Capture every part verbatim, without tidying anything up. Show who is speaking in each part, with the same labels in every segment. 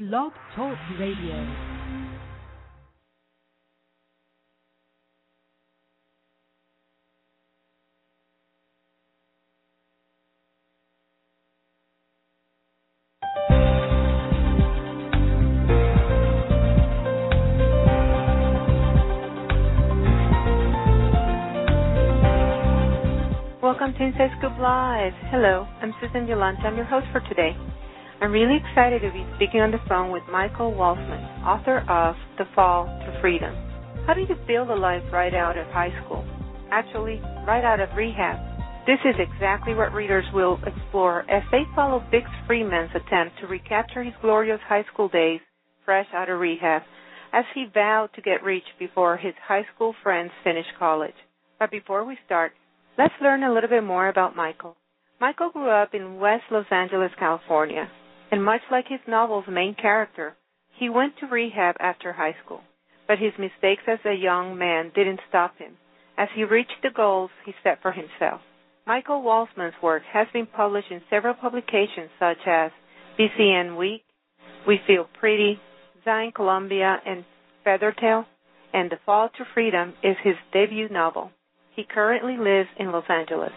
Speaker 1: Blog Talk Radio.
Speaker 2: Welcome to Inside Scoop Live. Hello, I'm Susan Yolanta. I'm your host for today. I'm really excited to be speaking on the phone with Michael Walzman, author of The Fall to Freedom. How do you build a life right out of high school? Actually, right out of rehab. This is exactly what readers will explore as they follow Bix Freeman's attempt to recapture his glorious high school days fresh out of rehab, as he vowed to get rich before his high school friends finished college. But before we start, let's learn a little bit more about Michael. Michael grew up in West Los Angeles, California, and much like his novel's main character, he went to rehab after high school. But his mistakes as a young man didn't stop him, as he reached the goals he set for himself. Michael Walzman's work has been published in several publications such as B C N Week, We Feel Pretty, Zion Columbia, and Feathertail, and The Fall to Freedom is his debut novel. He currently lives in Los Angeles.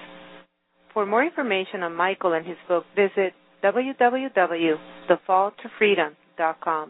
Speaker 2: For more information on Michael and his book, visit w w w dot the fall to freedom dot com.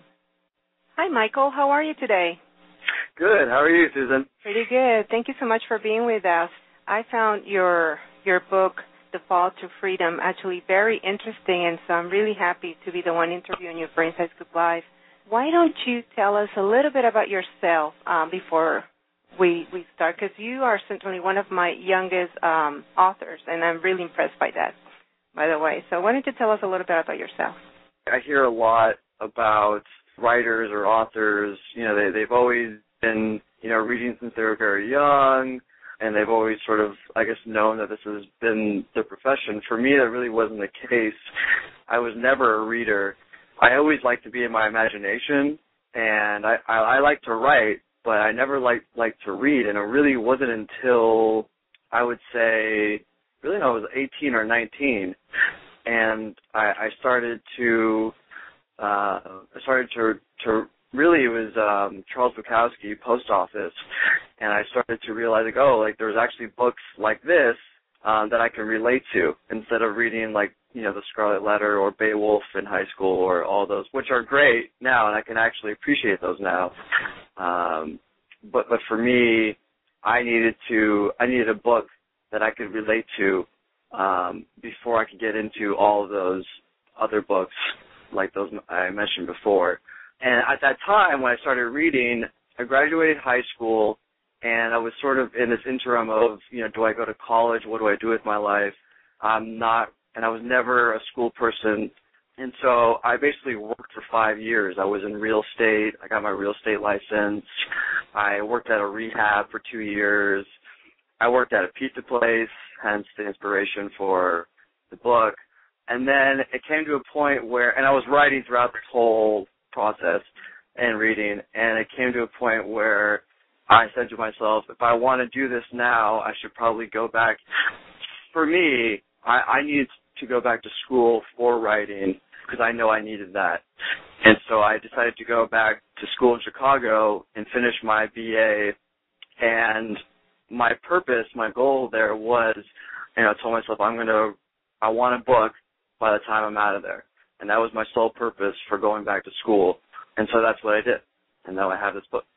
Speaker 2: Hi, Michael. How are you today?
Speaker 3: Good. How are you, Susan?
Speaker 2: Pretty good. Thank you so much for being with us. I found your your book, The Fall to Freedom, actually very interesting, and so I'm really happy to be the one interviewing you for Inside Scoop Live. Why don't you tell us a little bit about yourself um, before we we start, because you are certainly one of my youngest um, authors, and I'm really impressed by that, by the way. So why don't you tell us a little bit about yourself?
Speaker 3: I hear a lot about writers or authors. You know, they, they've always been, you know, reading since they were very young, and they've always sort of, I guess, known that this has been their profession. For me, that really wasn't the case. I was never a reader. I always liked to be in my imagination, and I, I, I like to write, but I never liked, liked to read, and it really wasn't until, I would say, really when I was eighteen or nineteen, and I, I started to, uh, I started to, to really, it was um, Charles Bukowski, Post Office, and I started to realize, like, oh, like, there's actually books like this um, that I can relate to, instead of reading, like, you know, The Scarlet Letter or Beowulf in high school or all those, which are great now, and I can actually appreciate those now. Um, but but for me, I needed to I needed a book that I could relate to um, before I could get into all of those other books like those I mentioned before. And at that time, when I started reading, I graduated high school, and I was sort of in this interim of, you know, do I go to college? What do I do with my life? I'm not, and I was never a school person. And so I basically worked for five years. I was in real estate. I got my real estate license. I worked at a rehab for two years. I worked at a pizza place, hence the inspiration for the book. And then it came to a point where, and I was writing throughout this whole process and reading, and it came to a point where I said to myself, if I want to do this now, I should probably go back. For me, I, I needed to go back to school for writing because I know I needed that. And so I decided to go back to school in Chicago and finish my B A. And my purpose, my goal there was, you know, I told myself I'm going to, I want a book by the time I'm out of there. And that was my sole purpose for going back to school. And so that's what I did. And now I have this book.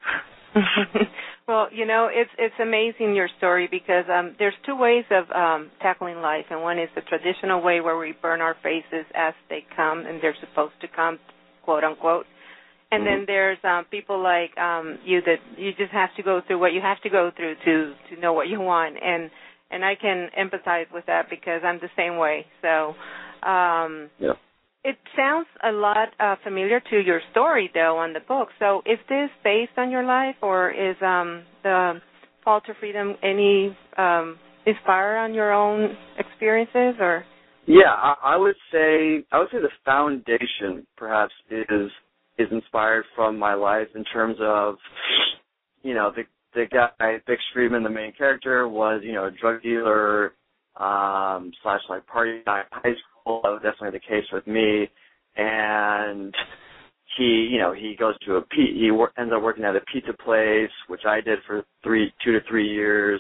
Speaker 2: Well, you know, it's it's amazing, your story, because um, there's two ways of um, tackling life, and one is the traditional way where we burn our faces as they come, and they're supposed to come, quote unquote. And mm-hmm. then there's um, people like um, you that you just have to go through what you have to go through to to know what you want, and and I can empathize with that because I'm the same way. So. Um,
Speaker 3: yeah.
Speaker 2: It sounds a lot uh, familiar to your story, though, on the book. So is this based on your life, or is um, the Fall to Freedom any um, inspired on your own experiences? Or
Speaker 3: yeah, I, I would say I would say the foundation perhaps is is inspired from my life in terms of, you know, the the guy Bix Freeman, the main character, was, you know, a drug dealer um, slash like party guy in high school. That was definitely the case with me, and he, you know, he goes to a, he wor- ends up working at a pizza place, which I did for three, two to three years.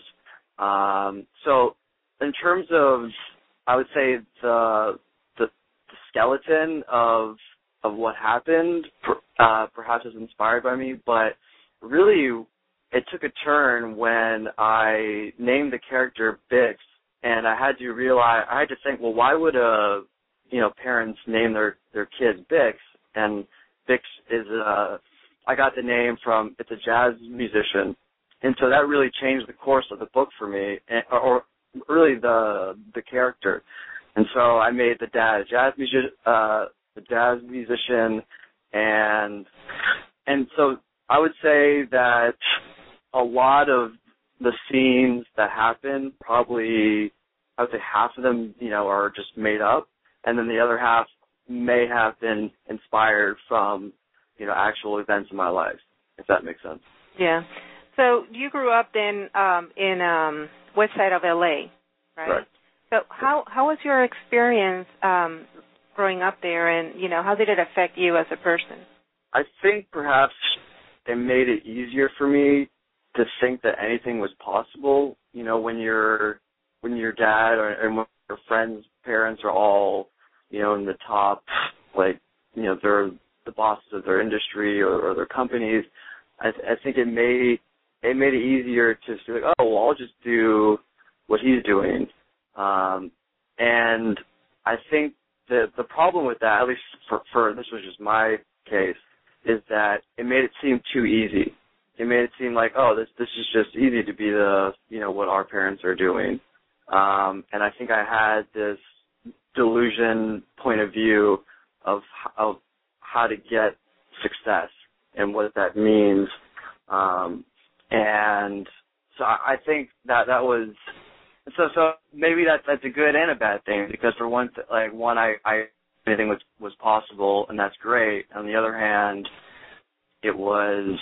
Speaker 3: Um, so in terms of, I would say the, the, the skeleton of, of what happened, uh, perhaps is inspired by me, but really it took a turn when I named the character Bix, and I had to realize, I had to think, well, why would a, you know, parents name their, their kids Bix? And Bix is, uh, I got the name from, it's a jazz musician. And so that really changed the course of the book for me, and, or really the the character. And so I made the dad a jazz music, uh, a jazz musician, and and so I would say that a lot of the scenes that happen, probably I would say half of them, you know, are just made up, and then the other half may have been inspired from, you know, actual events in my life, if that makes sense.
Speaker 2: Yeah. So you grew up then um, in um, west side of L A, right?
Speaker 3: Right.
Speaker 2: So how how was your experience um, growing up there, and you know, how did it affect you as a person?
Speaker 3: I think perhaps it made it easier for me to think that anything was possible. You know, when your when your dad or and when your friends' parents are all, you know, in the top, like, you know, they're the bosses of their industry or, or their companies. I, I think it made it made it easier to be like, oh, well, I'll just do what he's doing. Um, and I think the the problem with that, at least for, for this was just my case, is that it made it seem too easy. It made it seem like, oh, this this is just easy to be the, you know, what our parents are doing. Um, and I think I had this delusion point of view of of how to get success and what that means. Um, and so I think that that was so so maybe that that's a good and a bad thing, because for one th- like one I, I anything was was possible, and that's great. On the other hand, it was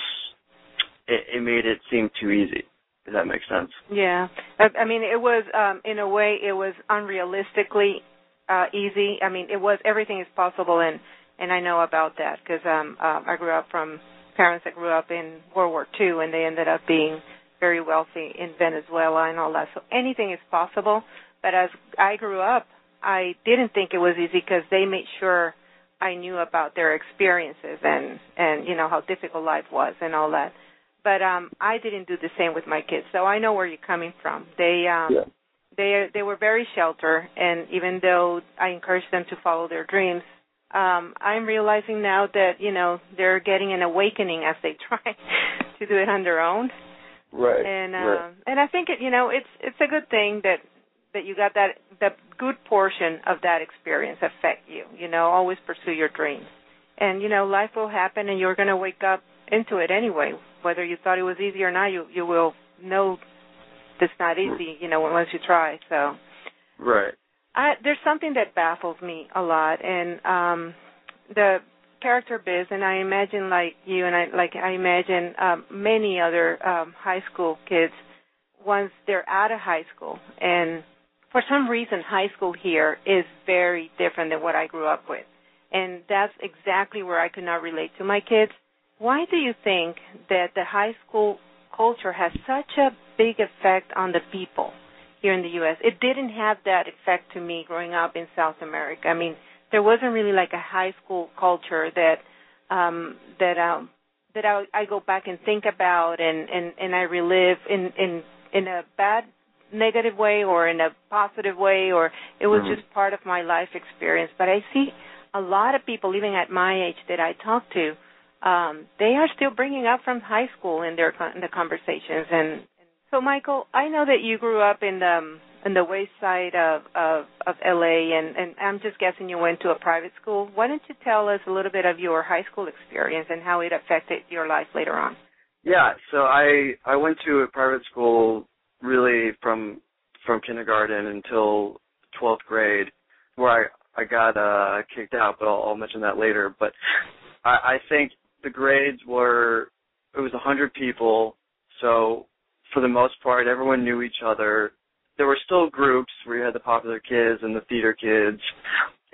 Speaker 3: it, it made it seem too easy. Does that make sense?
Speaker 2: Yeah. I, I mean, it was um, in a way it was unrealistically uh, easy. I mean, it was everything is possible, and and I know about that because um, uh, I grew up from parents that grew up in World War Two, and they ended up being very wealthy in Venezuela and all that. So anything is possible. But as I grew up, I didn't think it was easy because they made sure I knew about their experiences and, and, you know, how difficult life was and all that. But um, I didn't do the same with my kids. So I know where you're coming from. They um,
Speaker 3: yeah.
Speaker 2: they they were very sheltered, and even though I encouraged them to follow their dreams, Um, I'm realizing now that, you know, they're getting an awakening as they try to do it on their own.
Speaker 3: Right.
Speaker 2: And uh,
Speaker 3: right.
Speaker 2: and I think it, you know, it's it's a good thing that that you got that that good portion of that experience affect you. You know, always pursue your dreams. And you know, life will happen, and you're going to wake up into it anyway. Whether you thought it was easy or not, you you will know it's not easy. You know, once you try. So.
Speaker 3: Right.
Speaker 2: I, there's something that baffles me a lot, and um, the character Biz, and I imagine like you, and I like I imagine um, many other um, high school kids, once they're out of high school, and for some reason high school here is very different than what I grew up with, and that's exactly where I could not relate to my kids. Why do you think that the high school culture has such a big effect on the people here in the U S? It didn't have that effect to me growing up in South America. I mean, there wasn't really like a high school culture that um, that um, that I, I go back and think about and, and, and I relive in, in in a bad, negative way or in a positive way, or it was mm-hmm. just part of my life experience. But I see a lot of people, even at my age that I talk to, um, they are still bringing up from high school in their in the conversations. And so, Michael, I know that you grew up in the in the west side of, of, of L A, and, and I'm just guessing you went to a private school. Why don't you tell us a little bit of your high school experience and how it affected your life later on?
Speaker 3: Yeah, so I I went to a private school really from from kindergarten until twelfth grade, where I, I got uh, kicked out, but I'll, I'll mention that later. But I, I think the grades were, it was one hundred people, so for the most part, everyone knew each other. There were still groups where you had the popular kids and the theater kids,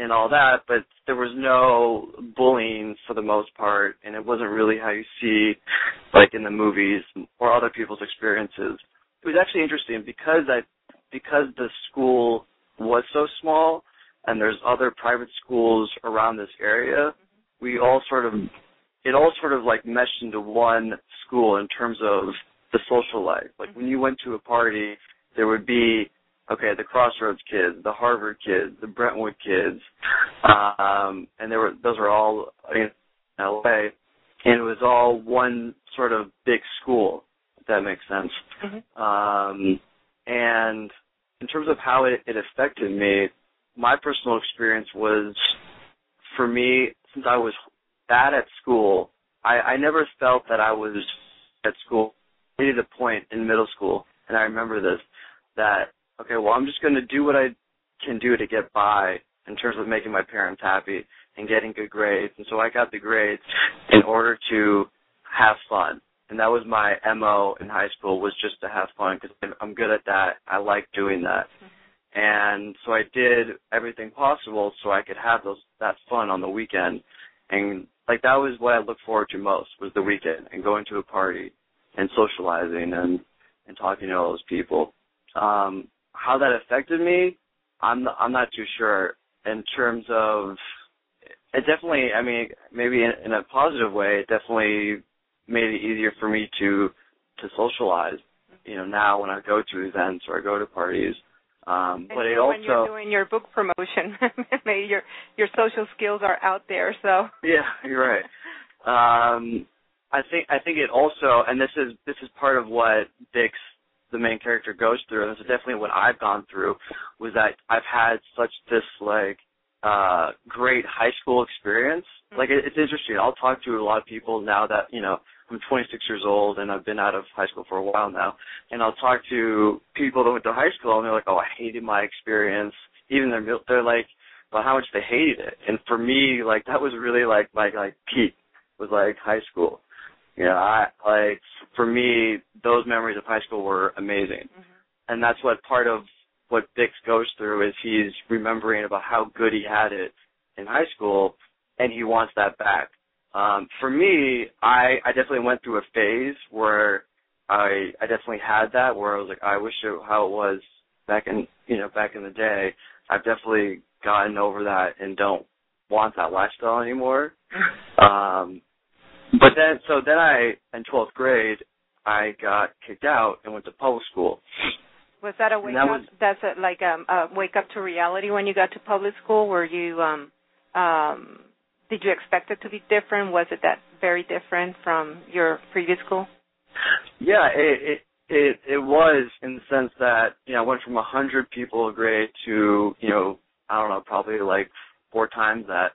Speaker 3: and all that, but there was no bullying for the most part, and it wasn't really how you see, like, in the movies or other people's experiences. It was actually interesting because I, because the school was so small and there's other private schools around this area, we all sort of, it all sort of like meshed into one school in terms of the social life. Like when you went to a party, there would be, okay, the Crossroads kids, the Harvard kids, the Brentwood kids, um, and there were those were all in L A, and it was all one sort of big school, if that makes sense. Mm-hmm. Um, and in terms of how it, it affected me, my personal experience was, for me, since I was bad at school, I, I never felt that I was at school. I needed a point in middle school, and I remember this, that, okay, well, I'm just going to do what I can do to get by in terms of making my parents happy and getting good grades. And so I got the grades in order to have fun. And that was my M O in high school, was just to have fun, because I'm good at that. I like doing that. And so I did everything possible so I could have those that fun on the weekend. And, like, that was what I looked forward to most, was the weekend and going to a party and socializing and, and talking to all those people. Um, how that affected me, I'm not, I'm not too sure. In terms of, it definitely, I mean, maybe in, in a positive way, it definitely made it easier for me to to socialize. You know, now when I go to events or I go to parties. Um, but it
Speaker 2: when
Speaker 3: also,
Speaker 2: when you're doing your book promotion, maybe your your social skills are out there. So
Speaker 3: yeah, you're right. Um, I think I think it also, and this is this is part of what Bix, the main character, goes through, and this is definitely what I've gone through, was that I've had such this, like, uh, great high school experience. Mm-hmm. Like, it, it's interesting. I'll talk to a lot of people now that, you know, I'm twenty-six years old, and I've been out of high school for a while now, and I'll talk to people that went to high school, and they're like, oh, I hated my experience. Even they're, they're like, well, how much they hated it. And for me, like, that was really, like, my, like, peak, was, like, high school. You know, I, like, for me, those memories of high school were amazing. Mm-hmm. And that's what part of what Bix goes through, is he's remembering about how good he had it in high school, and he wants that back. Um, for me, I, I definitely went through a phase where I, I definitely had that, where I was like, I wish it, how it was back in, you know, back in the day. I've definitely gotten over that and don't want that lifestyle anymore. Um, But then, so then I, in twelfth grade, I got kicked out and went to public school.
Speaker 2: Was that a wake
Speaker 3: that
Speaker 2: up?
Speaker 3: Was,
Speaker 2: that's a, like a, a wake up to reality when you got to public school? Were you, um, um, did you expect it to be different? Was it that very different from your previous school?
Speaker 3: Yeah, it it it, it was, in the sense that, you know, I went from a hundred people a grade to, you know, I don't know, probably like four times that.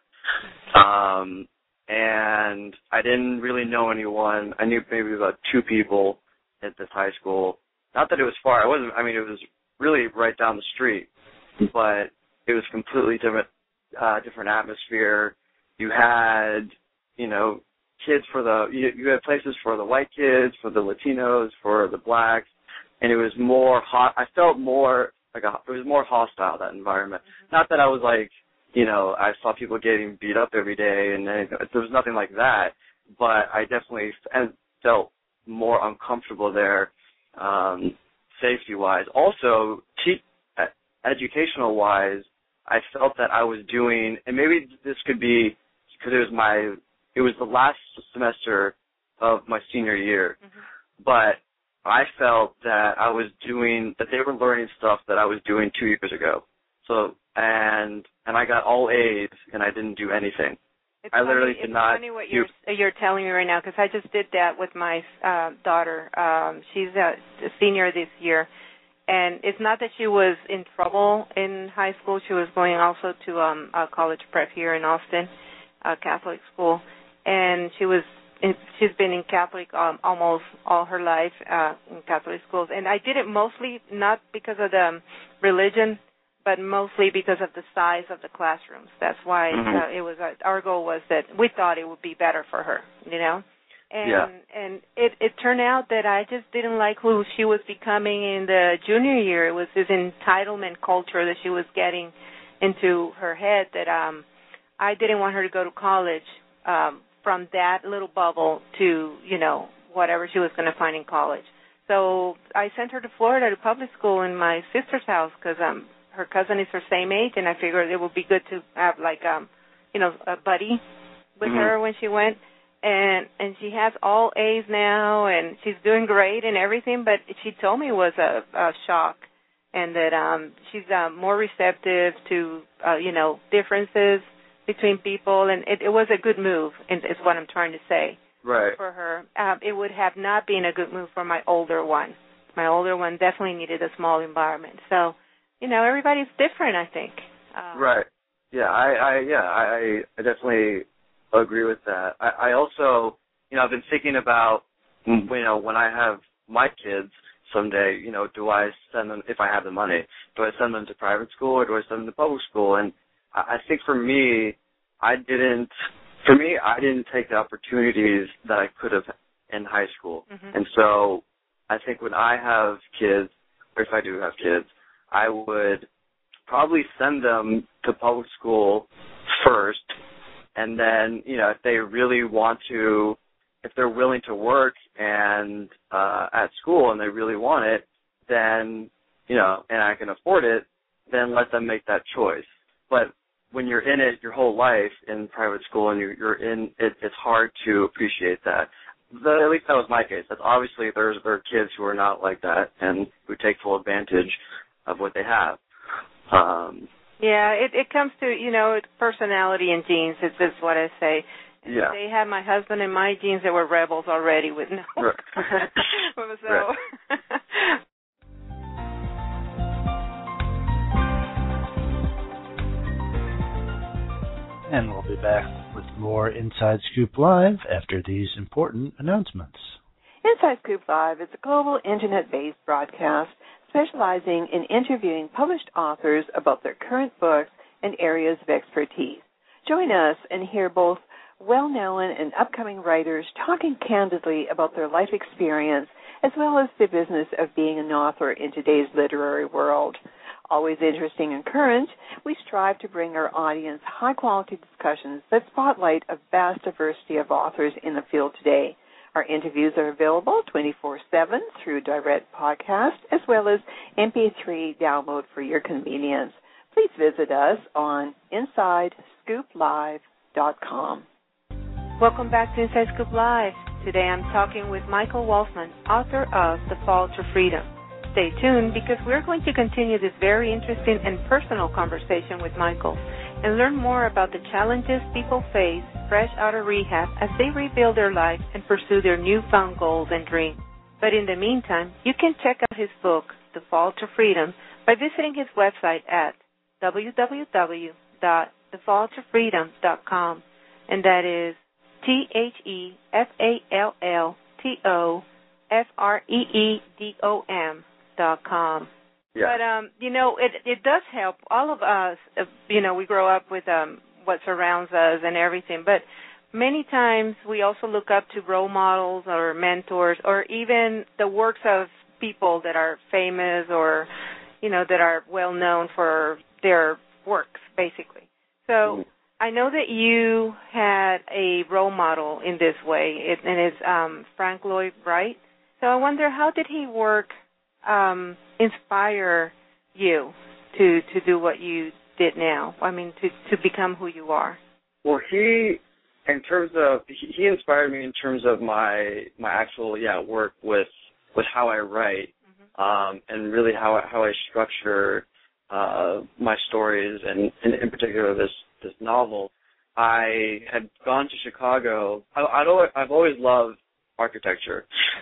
Speaker 3: Um, And I didn't really know anyone. I knew maybe about two people at this high school. Not that it was far. I wasn't. I mean, it was really right down the street, but it was completely different, uh, different atmosphere. You had, you know, kids for the. You, you had places for the white kids, for the Latinos, for the blacks, and it was more hot. I felt more like a, it was more hostile, that environment. Mm-hmm. Not that I was like, you know, I saw people getting beat up every day, and there was nothing like that, but I definitely felt more uncomfortable there, um, safety-wise. Also, te- educational-wise, I felt that I was doing, and maybe this could be because it was my, it was the last semester of my senior year, mm-hmm. but I felt that I was doing, that they were learning stuff that I was doing two years ago. So, and and I got all A's, and I didn't do anything.
Speaker 2: It's
Speaker 3: I literally
Speaker 2: funny,
Speaker 3: did
Speaker 2: it's
Speaker 3: not.
Speaker 2: It's funny what you're you're telling me right now, because I just did that with my uh, daughter. Um, she's a, a senior this year, and it's not that she was in trouble in high school. She was going also to um, a college prep here in Austin, a Catholic school, and she was. She's been in Catholic um, almost all her life uh, in Catholic schools, and I did it mostly not because of the um, religion, but mostly because of the size of the classrooms. That's why mm-hmm. uh, it was. Uh, our goal was that we thought it would be better for her, you know. And
Speaker 3: yeah.
Speaker 2: and it, it turned out that I just didn't like who she was becoming in the junior year. It was this entitlement culture that she was getting, into her head that um, I didn't want her to go to college um, from that little bubble to, you know, whatever she was going to find in college. So I sent her to Florida to public school in my sister's house because um, her cousin is her same age, and I figured it would be good to have, like, um, you know, a buddy with mm-hmm. her when she went. And and she has all A's now, and she's doing great and everything, but she told me it was a, a shock, and that um, she's um, more receptive to, uh, you know, differences between people, and it, it was a good move, is what I'm trying to say.
Speaker 3: Right.
Speaker 2: For her. Um, it would have not been a good move for my older one. My older one definitely needed a small environment. So, you know, everybody's different, I think. Um,
Speaker 3: right. Yeah, I, I yeah, I, I definitely agree with that. I, I also, you know, I've been thinking about, you know, when I have my kids someday, you know, do I send them, if I have the money, do I send them to private school or do I send them to public school? And I, I think for me, I didn't, for me, I didn't take the opportunities that I could have in high school. Mm-hmm. And so I think when I have kids, or if I do have kids, I would probably send them to public school first. And then, you know, if they really want to, if they're willing to work and uh, at school and they really want it, then, you know, and I can afford it, then let them make that choice. But when you're in it your whole life in private school and you're, you're in it, it's hard to appreciate that. The, at least that was my case. That's obviously there's there are kids who are not like that and who take full advantage of what they have. Um,
Speaker 2: yeah, it, it comes to, you know, personality and genes. Is is what I say.
Speaker 3: Yeah.
Speaker 2: They had my husband and my genes that were rebels already with no.
Speaker 3: Right.
Speaker 2: so.
Speaker 3: Right.
Speaker 4: And we'll be back with more Inside Scoop Live after these important announcements.
Speaker 5: Inside Scoop Live is a global internet-based broadcast specializing in interviewing published authors about their current books and areas of expertise. Join us and hear both well-known and upcoming writers talking candidly about their life experience as well as the business of being an author in today's literary world. Always interesting and current, we strive to bring our audience high-quality discussions that spotlight a vast diversity of authors in the field today. Our interviews are available twenty-four seven through direct podcast as well as M P three download for your convenience. Please visit us on inside scoop live dot com.
Speaker 2: Welcome back to Inside Scoop Live. Today I'm talking with Michael Walsman, author of The Fall to Freedom. Stay tuned because we're going to continue this very interesting and personal conversation with Michael and learn more about the challenges people face fresh out of rehab as they rebuild their life and pursue their newfound goals and dreams. But in the meantime, you can check out his book, The Fall to Freedom, by visiting his website at w w w dot the fall to freedom dot com, and that is T H E F A L L T O F R E E D O M dot com.
Speaker 3: Yeah.
Speaker 2: But, um, you know, it it does help. All of us, uh, you know, we grow up with um, what surrounds us and everything, but many times we also look up to role models or mentors or even the works of people that are famous or, you know, that are well known for their works, basically. So mm. I know that you had a role model in this way, it, and it's um, Frank Lloyd Wright. So I wonder, how did he work um, inspire you to to do what you did now? I mean, to, to become who you are.
Speaker 3: Well, he, in terms of, he, he inspired me in terms of my my actual, yeah, work with with how I write, mm-hmm. um, and really how I, how I structure uh, my stories, and, and in particular this this novel. I had gone to Chicago. I, I'd always, I've always loved architecture,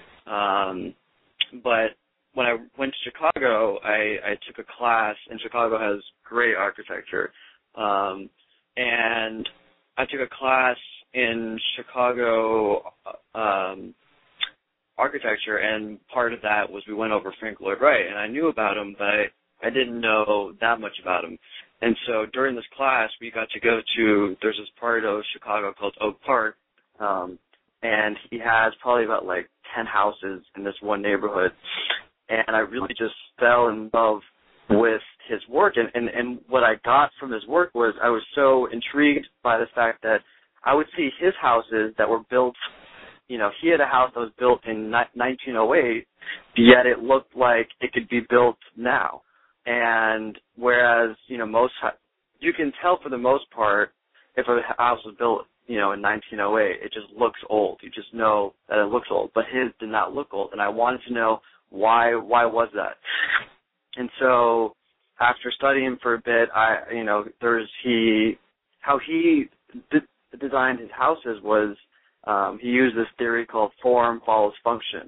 Speaker 3: um, but when I went to Chicago, I, I took a class, and Chicago has great architecture, um, and I took a class in Chicago um, architecture, and part of that was we went over Frank Lloyd Wright, and I knew about him, but I, I didn't know that much about him. And so during this class, we got to go to, there's this part of Chicago called Oak Park, um, and he has probably about like ten houses in this one neighborhood. And I really just fell in love with his work. And, and, and what I got from his work was I was so intrigued by the fact that I would see his houses that were built, you know, he had a house that was built in nineteen oh eight, yet it looked like it could be built now. And whereas, you know, most, you can tell for the most part if a house was built, you know, in nineteen oh eight, it just looks old. You just know that it looks old. But his did not look old. And I wanted to know why, why was that? And so after studying for a bit, I, you know, there's he, how he did, designed his houses was um, he used this theory called form follows function.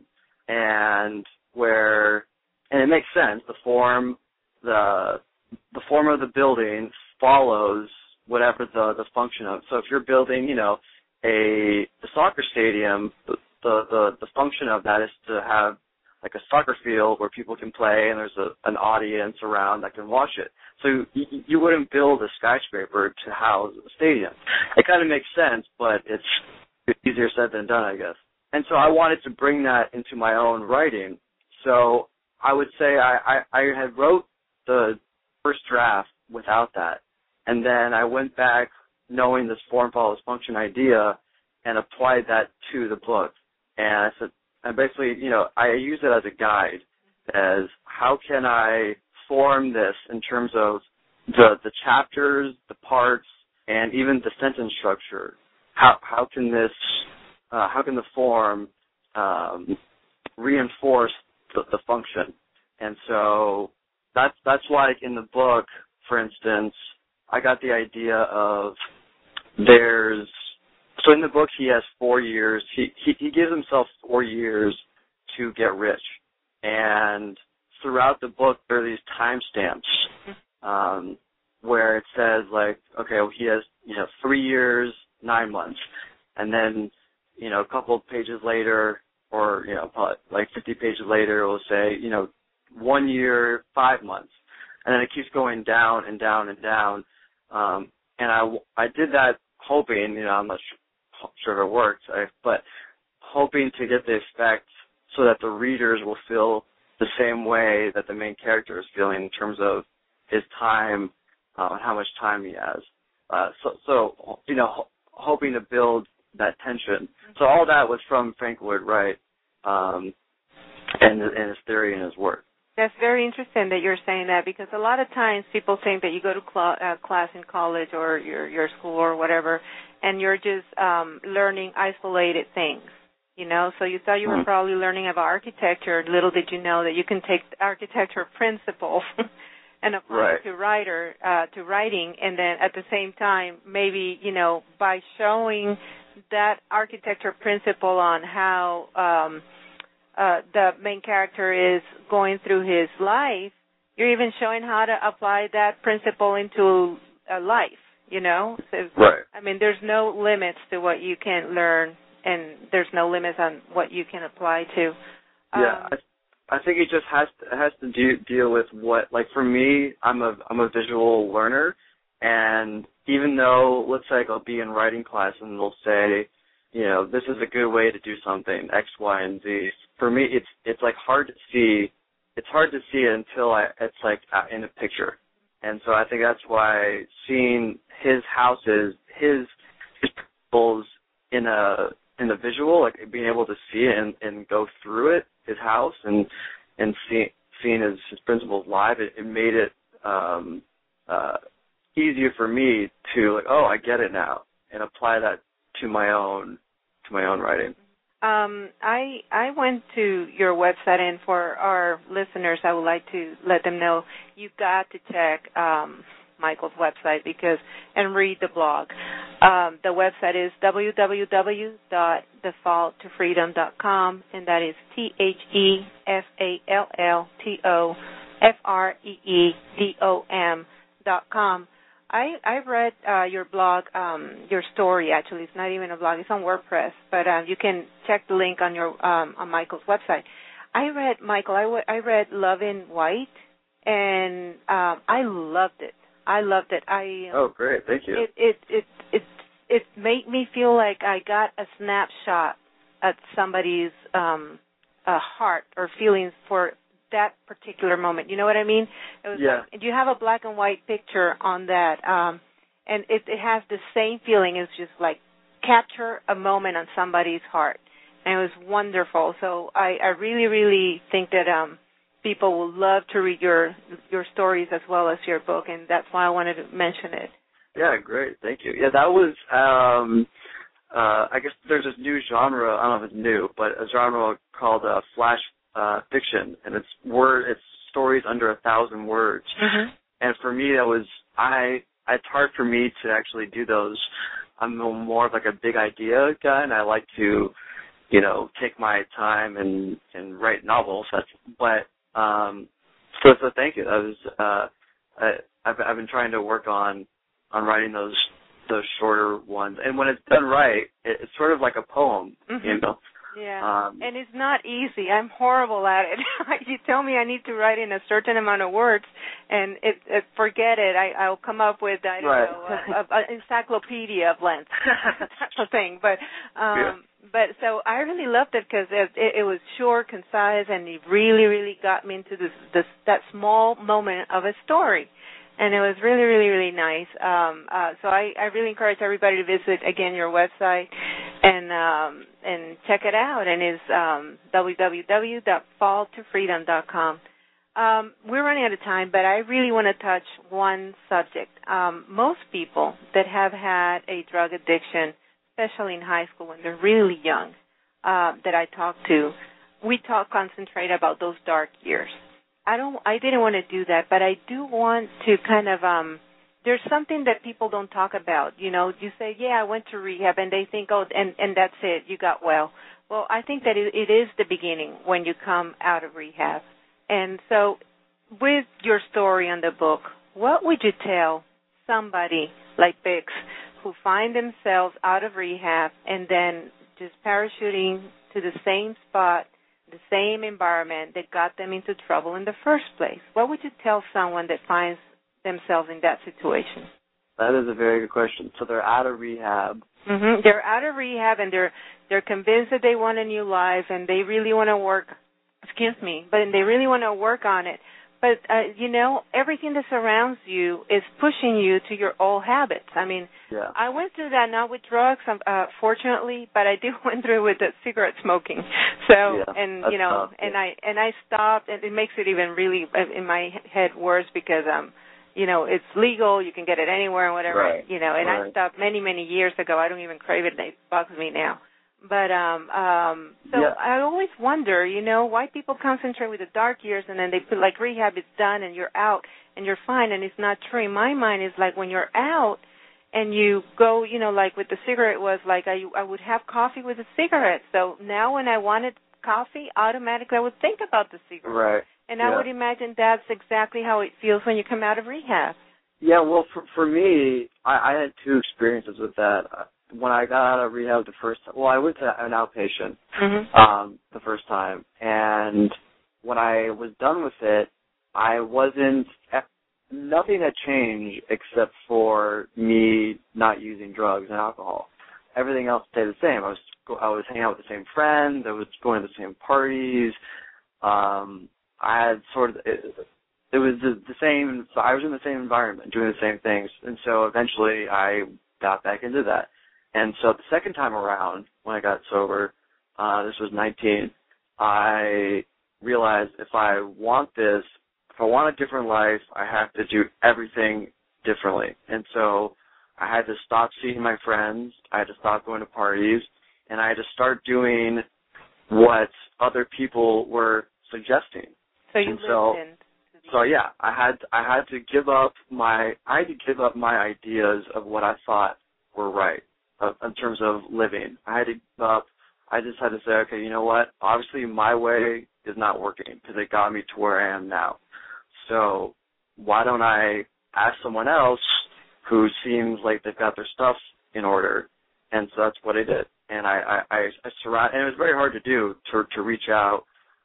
Speaker 3: And where, and it makes sense, the form, the the form of the building follows whatever the, the function of. So if you're building, you know, a, a soccer stadium, the, the, the function of that is to have like a soccer field where people can play and there's a, an audience around that can watch it. So you, you wouldn't build a skyscraper to house a stadium. It kind of makes sense, but it's easier said than done, I guess. And so I wanted to bring that into my own writing. So I would say I, I, I had wrote the first draft without that. And then I went back knowing this form follows function idea and applied that to the book. And I said, and basically, you know, I use it as a guide as how can I form this in terms of the the chapters, the parts, and even the sentence structure. How how can this, uh, how can the form um, reinforce the, the function? And so that's that's why in the book, for instance, I got the idea of there's, so in the book he has four years, he, he, he gives himself four years to get rich. And throughout the book there are these timestamps um, where it says like, okay, well, he has, you know, three years, nine months. And then, you know, a couple of pages later, or, you know, probably like fifty pages later, it will say, you know, one year, five months. And then it keeps going down and down and down. Um, and I, I did that hoping, you know, I'm not sure, sure if it worked, I, but hoping to get the effect so that the readers will feel the same way that the main character is feeling in terms of his time uh, and how much time he has. Uh, so, so, you know, ho- hoping to build that tension. So all that was from Frank Lloyd Wright um, and, and his theory and his work.
Speaker 2: That's very interesting that you're saying that, because a lot of times people think that you go to cl- uh, class in college or your your school or whatever, and you're just um, learning isolated things, you know. So you thought you were probably learning about architecture. Little did you know that you can take architecture principles and apply
Speaker 3: right.
Speaker 2: it to writer uh, to writing, and then at the same time, maybe, you know, by showing that architecture principle on how um, Uh, the main character is going through his life, you're even showing how to apply that principle into a life, you know? So,
Speaker 3: right.
Speaker 2: I mean, there's no limits to what you can learn, and there's no limits on what you can apply to. Um,
Speaker 3: yeah, I, I think it just has to, it has to do, deal with what, like for me, I'm a I'm a visual learner, and even though, let's say I'll be in writing class and they'll say, you know, this is a good way to do something, X, Y, and Z. For me, it's it's like hard to see. It's hard to see it until I, it's like in a picture, and so I think that's why seeing his houses, his his principles in a in a visual, like being able to see it and, and go through it, his house, and and see, seeing his, his principles live, it, it made it um, uh, easier for me to like, oh, I get it now, and apply that to my own to my own writing.
Speaker 2: Um, I I went to your website, and for our listeners, I would like to let them know you got to check um, Michael's website because and read the blog. Um, the website is w w w dot the fall to freedom dot com, and that is T H E F A L L T O F R E E D O M dot com. I, I read uh, your blog, um, your story, actually. It's not even a blog. It's on WordPress, but uh, you can check the link on your um, on Michael's website. I read, Michael, I, w- I read Love in White, and um, I loved it. I loved it. I
Speaker 3: Oh, great. Thank you.
Speaker 2: It, it, it, it, it made me feel like I got a snapshot at somebody's um, uh, heart or feelings for that particular moment. You know what I mean? It was
Speaker 3: yeah.
Speaker 2: like, you have a black and white picture on that, um, and it, it has the same feeling. It's just like capture a moment on somebody's heart, and it was wonderful. So I, I really, really think that um, people will love to read your your stories as well as your book, and that's why I wanted to mention it.
Speaker 3: Yeah, great. Thank you. Yeah, that was, um, uh, I guess there's this new genre, I don't know if it's new, but a genre called uh, flash uh, fiction, and it's word, it's stories under a thousand words.
Speaker 2: Mm-hmm.
Speaker 3: And for me, that was, I, it's hard for me to actually do those. I'm more of like a big idea guy, and I like to, you know, take my time and, and write novels. That's, but, um, so, so thank you. That was, uh, I, I've, I've been trying to work on, on writing those, those shorter ones. And when it's done right, it, it's sort of like a poem,
Speaker 2: mm-hmm.
Speaker 3: you know?
Speaker 2: Yeah,
Speaker 3: um,
Speaker 2: and it's not easy. I'm horrible at it. You tell me I need to write in a certain amount of words, and it, it forget it. I, I'll come up with, I don't
Speaker 3: right.
Speaker 2: know, an encyclopedia of length, type of thing. But, um,
Speaker 3: yeah.
Speaker 2: but so I really loved it because it, it, it was short, concise, and it really, really got me into this, this that small moment of a story. And it was really, really, really nice. Um, uh, so I, I really encourage everybody to visit, again, your website and um, and check it out. And it's um, w w w dot fall to freedom dot com. Um, we're running out of time, but I really want to touch one subject. Um, most people that have had a drug addiction, especially in high school when they're really young, uh, that I talk to, we talk, concentrate about those dark years. I don't. I didn't want to do that, but I do want to kind of. Um, there's something that people don't talk about. You know, you say, "Yeah, I went to rehab," and they think, "Oh, and and that's it. You got well." Well, I think that it, it is the beginning when you come out of rehab. And so, with your story on the book, what would you tell somebody like Bix who find themselves out of rehab and then just parachuting to the same spot, the same environment that got them into trouble in the first place? What would you tell someone that finds themselves in that situation?
Speaker 3: That is a very good question. So they're out of rehab.
Speaker 2: Mm-hmm. They're out of rehab, and they're they're convinced that they want a new life, and they really want to work, excuse me, but they really want to work on it. But, uh, you know, everything that surrounds you is pushing you to your old habits. I mean,
Speaker 3: yeah.
Speaker 2: I went through that, not with drugs, uh, fortunately, but I did went through it with the cigarette smoking. So,
Speaker 3: yeah,
Speaker 2: and, you know,
Speaker 3: tough,
Speaker 2: and
Speaker 3: yeah.
Speaker 2: I and I stopped, and it makes it even really, in my head, worse because, um, you know, it's legal. You can get it anywhere and whatever,
Speaker 3: right.
Speaker 2: you know, and
Speaker 3: right.
Speaker 2: I stopped many, many years ago. I don't even crave it. It bugs me now. But um, um, so
Speaker 3: yeah.
Speaker 2: I always wonder, you know, why people concentrate with the dark years and then they put like rehab is done and you're out and you're fine, and it's not true. In my mind, it's like when you're out and you go, you know, like with the cigarette was like I, I would have coffee with a cigarette. So now when I wanted coffee, automatically I would think about the cigarette.
Speaker 3: Right.
Speaker 2: And
Speaker 3: yeah.
Speaker 2: I would imagine that's exactly how it feels when you come out of rehab.
Speaker 3: Yeah, well, for, for me, I, I had two experiences with that. When I got out of rehab the first time, well, I went to an outpatient
Speaker 2: mm-hmm.
Speaker 3: um, the first time, and when I was done with it, I wasn't, nothing had changed except for me not using drugs and alcohol. Everything else stayed the same. I was I was hanging out with the same friends. I was going to the same parties. Um, I had sort of, it, it was the, the same, so I was in the same environment, doing the same things, and so eventually I got back into that. And so the second time around, when I got sober, uh, this was nineteen, I realized if I want this, if I want a different life, I have to do everything differently. And so I had to stop seeing my friends, I had to stop going to parties, and I had to start doing what other people were suggesting.
Speaker 2: So you
Speaker 3: and so,
Speaker 2: listened.
Speaker 3: So yeah, I had I had to give up my I had to give up my ideas of what I thought were right. In terms of living, I had to give up. I just had to say, okay, you know what? Obviously, my way is not working because it got me to where I am now. So why don't I ask someone else who seems like they've got their stuff in order? And so that's what I did. And I, I, I, I surround. And it was very hard to do to to reach out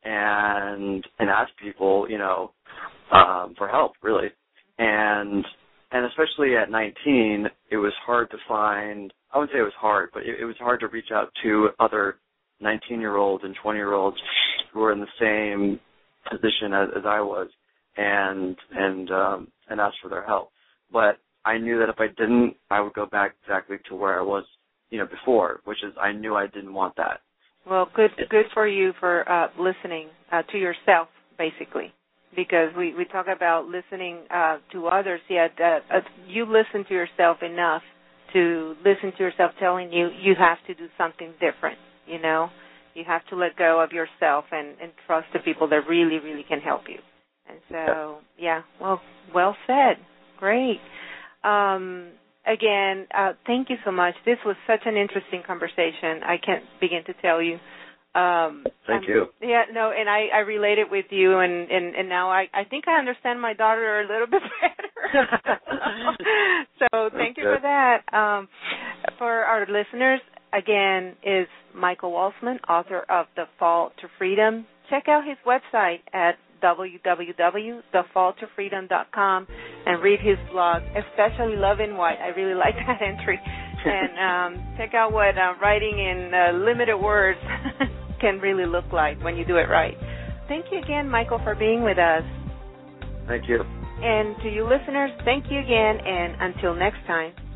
Speaker 3: and and ask people, you know, um, for help, really. And and especially at nineteen, it was hard to find. I wouldn't say it was hard, but it, it was hard to reach out to other nineteen-year-olds and twenty-year-olds who were in the same position as, as I was, and and um, and ask for their help. But I knew that if I didn't, I would go back exactly to where I was, you know, before, which is I knew I didn't want that.
Speaker 2: Well, good good for you for uh, listening uh, to yourself, basically, because we, we talk about listening uh, to others. Yeah, uh, uh, you listen to yourself enough to listen to yourself telling you you have to do something different, you know. You have to let go of yourself and, and trust the people that really, really can help you. And so, yeah, well, well said. Great. Um, again, uh, thank you so much. This was such an interesting conversation. I can't begin to tell you. Um,
Speaker 3: thank
Speaker 2: um,
Speaker 3: you.
Speaker 2: Yeah, no, and I, I related with you, and, and, and now I, I think I understand my daughter a little bit better. So thank you for that. Um, for our listeners, again, is Michael Walzman, author of The Fall to Freedom. Check out his website at w w w dot the fall to freedom dot com and read his blog, especially Love in White. I really like that entry. And um, check out what uh, writing in uh, limited words can really look like when you do it right. Thank you again, Michael, for being with us.
Speaker 3: Thank you.
Speaker 2: And to you listeners, thank you again, and until next time.